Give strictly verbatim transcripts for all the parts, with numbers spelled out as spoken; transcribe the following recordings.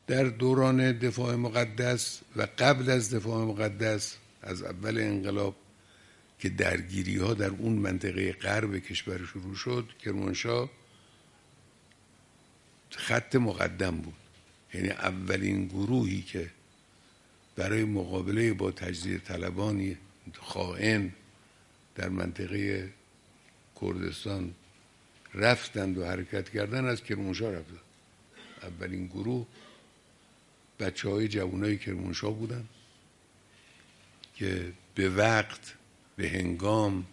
در دوران دفاع مقدس و قبل از دفاع مقدس، از اول انقلاب که درگیری ها در اون منطقه غرب کشور شروع شد، کرمانشاه خط مقدم بود. یعنی اولین گروهی که برای مقابله با تجزیه طلبانی خائن در منطقه کردستان رفتند و حرکت کردن، از کرمانشاه رفتند. اولین گروه بچه های جوانای کرمانشاه بودن که به وقت، به هنگام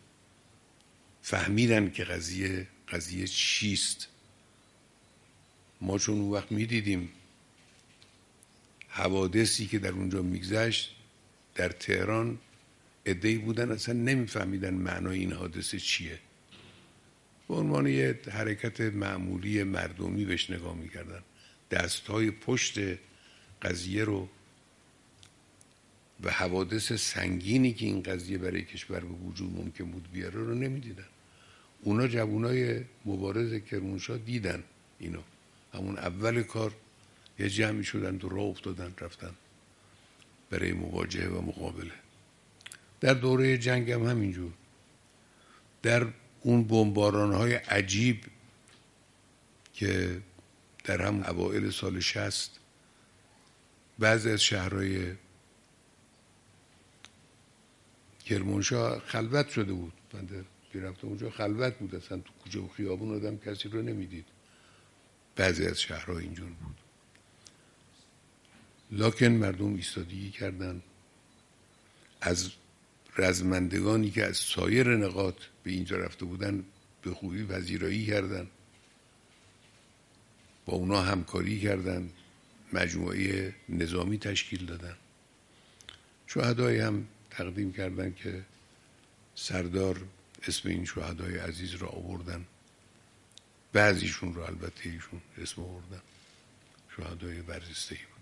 فهمیدن که قضیه قضیه چیست. ما چون اون وقت میدیدیم حوادثی که در اونجا میگذشت، در تهران عده‌ای بودن اصلا نمیفهمیدن معنای این حادثه چیه، به عنوان یه حرکت معمولی مردمی بهش نگاه میکردن. دستهای پشت قضیه رو و حوادث سنگینی که این قضیه برای کشور به وجود ممکن بود بیاره رو نمیدیدن. اونا جوانای مبارز کرمانشاه دیدن اینو، همون اول کار یه جمعی شدن و راه افتادن رفتن برای مواجهه و مقابله. در دوره جنگ هم همینجور، در اون بمباران‌های عجیب که در هم اوائل سال شصت بعضی از شهرهای کرمانشاه خلوت شده بود. بنده رفتم اونجا خلوت بود، اصلا تو کوچه و خیابون آدم کسی رو نمیدید. بعضی از شهرها اینجور بود، لکن مردم ایستادگی کردن. از رزمندگانی که از سایر نقاط به اینجا رفته بودن به خوبی پذیرایی کردن، با اونا همکاری کردن، مجموعه نظامی تشکیل دادن. شهدای هم تقدیم کردن که سردار اسم این شهدای عزیز را آوردن، بعضیشون رو البته ایشون اسم آوردن، شهدای برجسته‌ای.